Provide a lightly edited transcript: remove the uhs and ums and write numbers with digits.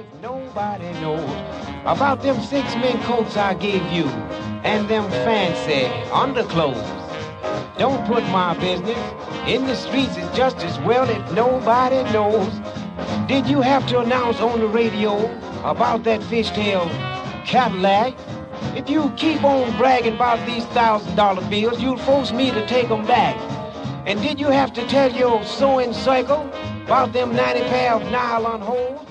if nobody knows about them 6 mink coats I gave you and them fancy underclothes. Don't put my business in the streets, it's just as well if nobody knows. Did you have to announce on the radio about that fishtail Cadillac? If you keep on bragging about these $1,000 bills, you'll force me to take them back. And did you have to tell your sewing circle about them 90 pair of nylon hose?